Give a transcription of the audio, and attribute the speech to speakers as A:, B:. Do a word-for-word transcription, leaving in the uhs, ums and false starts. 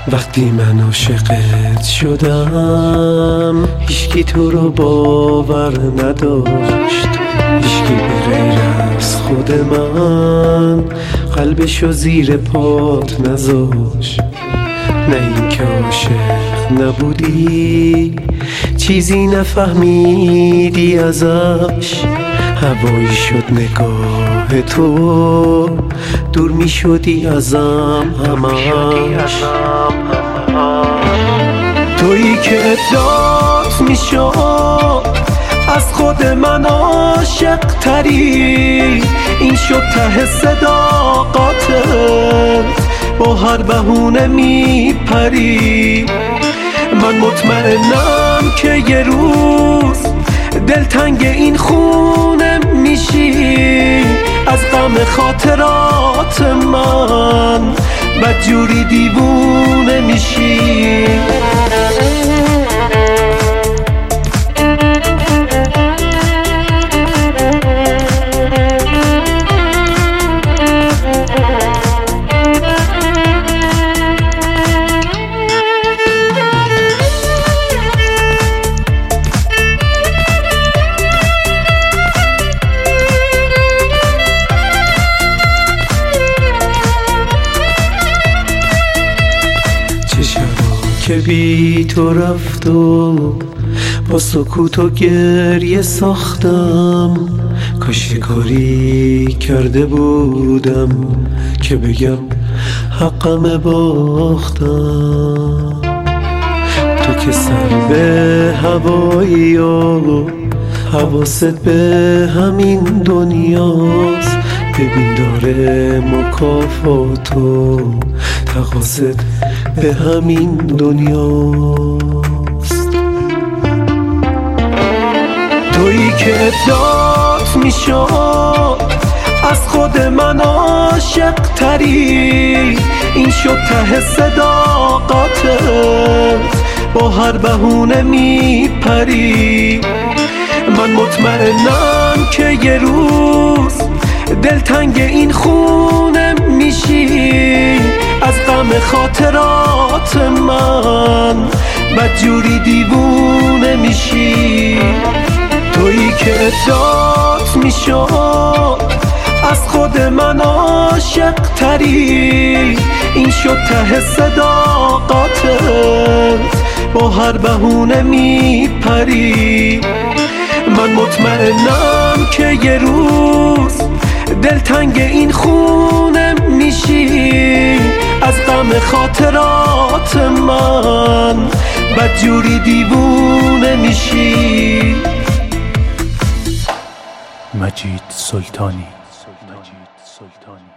A: وقتی من عاشقت شدم هیچکی تو رو باور نداشت، هیچکی به غیر از خود من قلبشو زیر پات نذاشت. نه این که عاشق نبودی، چیزی نفهمیدی ازش، هوایی شد نگاه تو، دور می شدی ازم همش. تویی که ادعات می شد از خود من عاشق تری، این شد ته صداقاتت، با هر بهونه می پری. من مطمئنم که یه روز دلتنگ این خونه میشی، از غم خاطرات من بدجوری دیوونه میشی. که بی تو رفتم، با سکوت و گریه ساختم، کاش کاری کرده بودم که بگم حقم باختم. تو که سر به هوایی و حواست به همین دنیاست، ببین داره مکافات و تقاصد به همین دنیاست. تویی که ادعات می شد از خود من عاشق تری، این شد ته صداقاتت، با هر بهونه می پری. من مطمئنم که یه روز دلتنگ این خونه میشی، از غم خاطرات من بدجوری دیوونه میشی. تویی که ادعات میشد از خود من عاشق تری، این شد ته صداقاتت، با هر بهونه میپری. من مطمئنم که یه روز دلتنگ این خونه میشی، از غم خاطرات من بدجوری دیوونه میشی.
B: مجید سلطانی.